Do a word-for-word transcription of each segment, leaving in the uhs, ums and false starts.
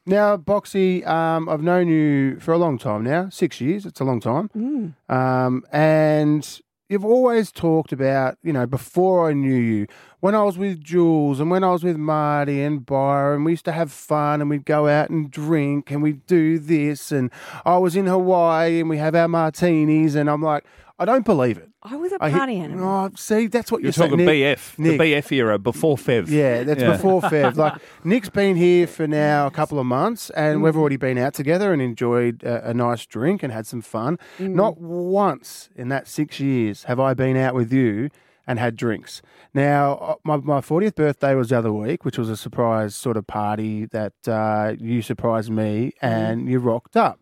Now, Boxy, um, I've known you for a long time now, six years. It's a long time. Mm. Um, and you've always talked about, you know, before I knew you, when I was with Jules and when I was with Marty and Byron, we used to have fun and we'd go out and drink and we'd do this. And I was in Hawaii and we have our martinis. And I'm like, I don't believe it. I was a I party hit, animal. Oh, see, that's what You're you're, saying. talking Nick, B F, Nick. the B F era, before Fev. Yeah, that's Yeah. before Fev. Like, Nick's been here for now a couple of months and Mm. we've already been out together and enjoyed a, a nice drink and had some fun. Mm. Not once in that six years have I been out with you and had drinks. Now, uh, my, my fortieth birthday was the other week, which was a surprise sort of party that uh, you surprised me and you rocked up.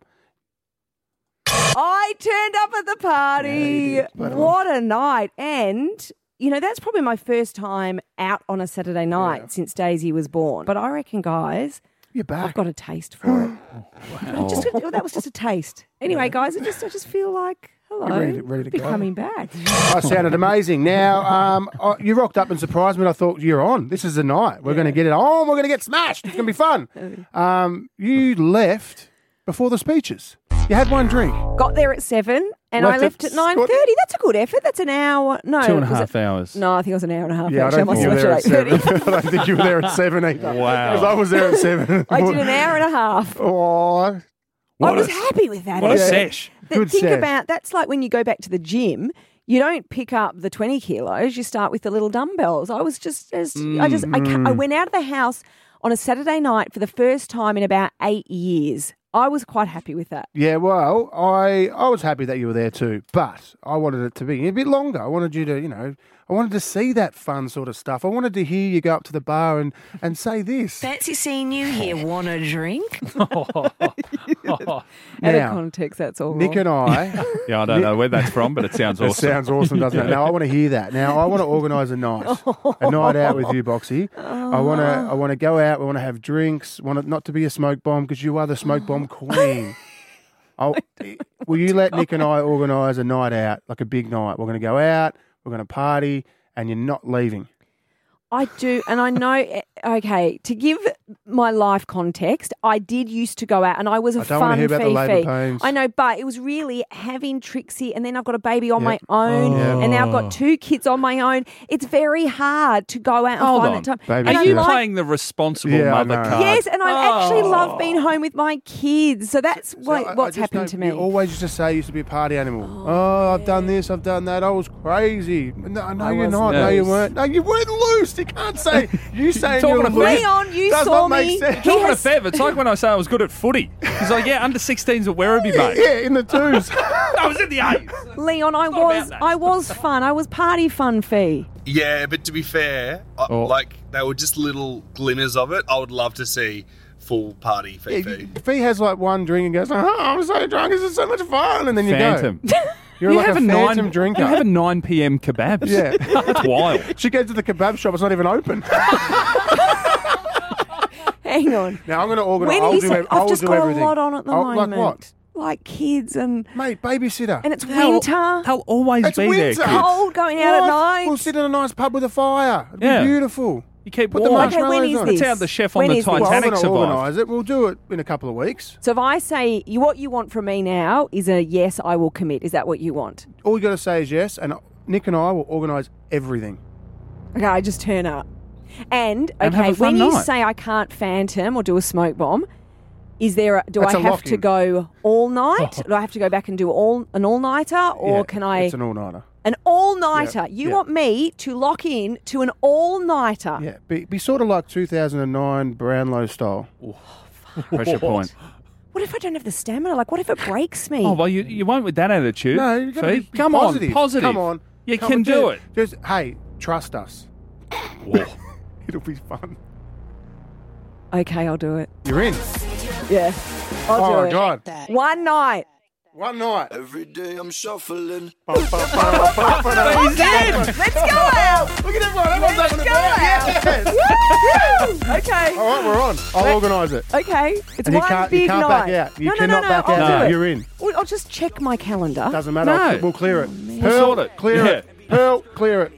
I turned up at the party. Yeah, you did. But, um, What a night. And, you know, that's probably my first time out on a Saturday night Yeah. since Daisy was born. But I reckon, guys, You're back. I've got a taste for it. Just a- that was just a taste. Anyway, guys, I just I just feel like, hello, You're ready to- ready to be go. coming back. I sounded amazing. Now, um, I, you rocked up and surprised me. And I thought, you're on. This is the night. We're going to get it on. We're going to get smashed. It's going to be fun. Um, you left before the speeches. You had one drink. Got there at seven, and Left I at left at nine thirty. That's a good effort. That's an hour. No, Two and a was half it- hours. No, I think it was an hour and a half. Yeah, I actually. don't think you were must there have at left at seven. I don't think you were there at seven either. Wow. Because I was there at seven. I did an hour and a half. Oh, I What was a- happy with that. What a effort. sesh. Th- Good think sesh. about that's like when you go back to the gym. You don't pick up the twenty kilos. You start with the little dumbbells. I was just, as I just, I, ca- I went out of the house on a Saturday night for the first time in about eight years. I was quite happy with that. yeah, well, I I was happy that you were there too, but I wanted it to be a bit longer. I wanted you to, you know, I wanted to see that fun sort of stuff. I wanted to hear you go up to the bar and, and say this. Fancy seeing you here. Want a drink? Out Now, of context, that's all Nick wrong. and I, Yeah, I don't know where that's from, but it sounds it awesome. sounds awesome, doesn't it? Now, I want to hear that. Now, I want to organise a night, a night out with you, Boxy. I want to I want to go out, we want to have drinks, want it not to be a smoke bomb because you are the smoke bomb queen. I'll, will you let Nick and I organise a night out, like a big night? We're going to go out, we're going to party, and you're not leaving. I do, and I know. eh, Okay, to give my life context, I did used to go out, and I was a I don't wanna fun hear about the labour fifi. pains. I know, but it was really having Trixie, and then I've got a baby on Yep. my own, Oh. and now I've got two kids on my own. It's very hard to go out and Hold find on. that time. Baby And Are I you Yeah. like- playing the responsible Yeah, I mother know. card? Yes, and I actually Oh. love being home with my kids. So that's So what, I- I what's just happened don't- to me. You always used to say you used to be a party animal. Oh, I've done this, I've done that. I was crazy. No, no I you're was not. No, you loose. weren't. No, you weren't loose. You can't say. You saying Talking you're of loose. Leon, you does saw not make me. sense. He Talking has- of Fev, it's like when I say I was good at footy. He's like, yeah, under sixteens at Werribee, mate. Yeah, in the twos. I was in the eights. Leon, I not was, about that. I was fun. I was party fun fee. Yeah, but to be fair, I, Oh. like they were just little glimmers of it. I would love to see full party Fifi. If he has like one drink and goes, oh, I'm so drunk, this is so much fun, and then you Phantom. go. You're you like have a a phantom nine, drinker. You have a nine p.m. kebabs. Yeah. That's wild. She goes to the kebab shop, it's not even open. Hang on. Now I'm going to organise. When I'll he do, said, ev- I'll I've just do got everything. a lot on at the I'll- moment. Like what? Like kids and Mate, babysitter. and it's They'll- winter. They'll always It's be winter. there. Kid. Cold going out at What? night. We'll sit in a nice pub with a fire. It'll Yeah. be beautiful. You keep Put the warm. Okay, when marshmallows is on. this? That's how the chef on When the is this? Well, I'm Titanic going to survived. organise it. We'll do it in a couple of weeks. So if I say you, what you want from me now is a yes, I will commit. Is that what you want? All you got to say is yes, and Nick and I will organise everything. Okay, I just turn up. And And okay, have a fun when you night. say I can't phantom or do a smoke bomb, is there? A, do That's I a have to lock-in. go all night? Do I have to go back and do all an all nighter, or Yeah, can I It's an all-nighter. an all nighter? Yeah, You yeah. want me to lock in to an all nighter? Yeah, be, be sort of like two thousand nine Brownlow style. Pressure point. What if I don't have the stamina? Like, what if it breaks me? Oh, well, you, you won't with that attitude. No, you got to be, Fee. be Come positive. on, positive. Come on. You Come can on, do just- it. Just, hey, trust us. Whoa. It'll be fun. Okay, I'll do it. You're in. Yeah, I'll Oh, do my it. God. One night. One night. Every day I'm shuffling. He's in. Let's go out. Look at everyone. Everyone's Let's having a go ball. out. Yes. Woo! Okay. All right, we're on. I'll organise it. Okay. It's And you one can't, you big can't night. back out. You no, no, cannot no, no, back I'll out. do it. You're in. Well, I'll just check my calendar. Doesn't matter. No. We'll clear it. We'll Pearl, sort it. clear Yeah. it. Pearl, clear it.